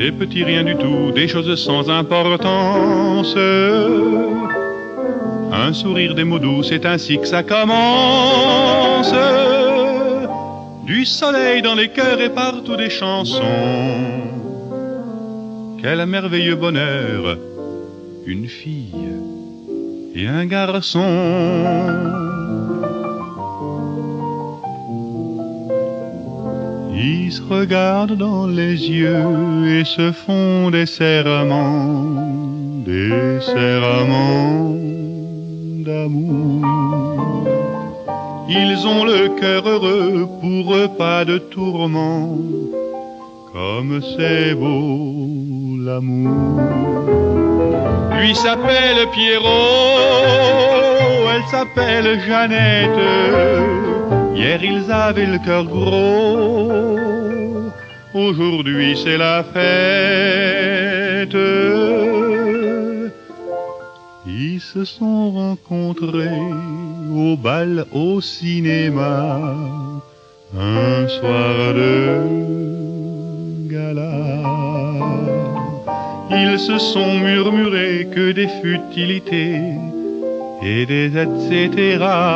des petits rien du tout, des choses sans importance. Un sourire, des mots doux, c'est ainsi que ça commence. Du soleil dans les cœurs et partout des chansons. Quel merveilleux bonheur, une fille et un garçon. Ils se regardent dans les yeux et se font des serments d'amour. Ils ont le cœur heureux, pour eux pas de tourment, comme c'est beau l'amour. Lui s'appelle Pierrot, elle s'appelle Jeannette. Hier ils avaient le cœur gros, aujourd'hui c'est la fête. Ils se sont rencontrés au bal, au cinéma, un soir de gala. Ils se sont murmurés que des futilités et des etc.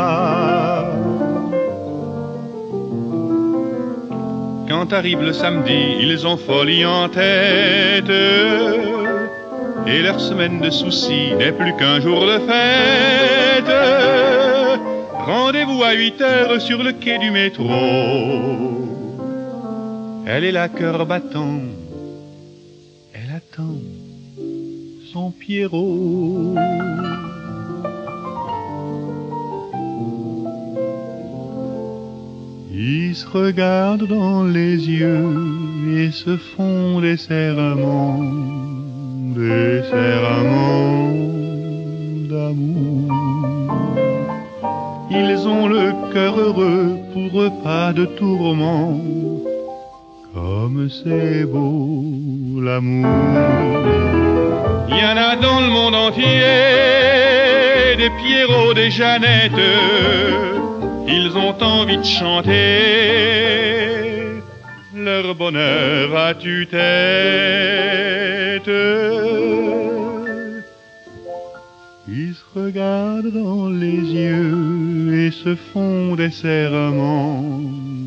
Quand arrive le samedi, ils ont folie en tête, et leur semaine de soucis n'est plus qu'un jour de fête. Rendez-vous à 8 heures sur le quai du métro. Elle est là, cœur battant, elle attend son Pierrot. Ils se regardent dans les yeux et se font des serments d'amour. Ils ont le cœur heureux, pour eux pas de tourment, comme c'est beau l'amour. Il y en a dans le monde entier, des Pierrots, des Jeannettes. Ils ont envie de chanter leur bonheur à tue-tête. Ils se regardent dans les yeux et se font des serments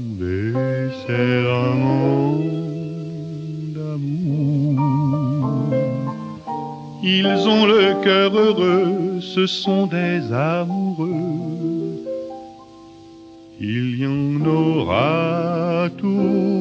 d'amour. Ils ont le cœur heureux, ce sont des amoureux. Il y en aura tout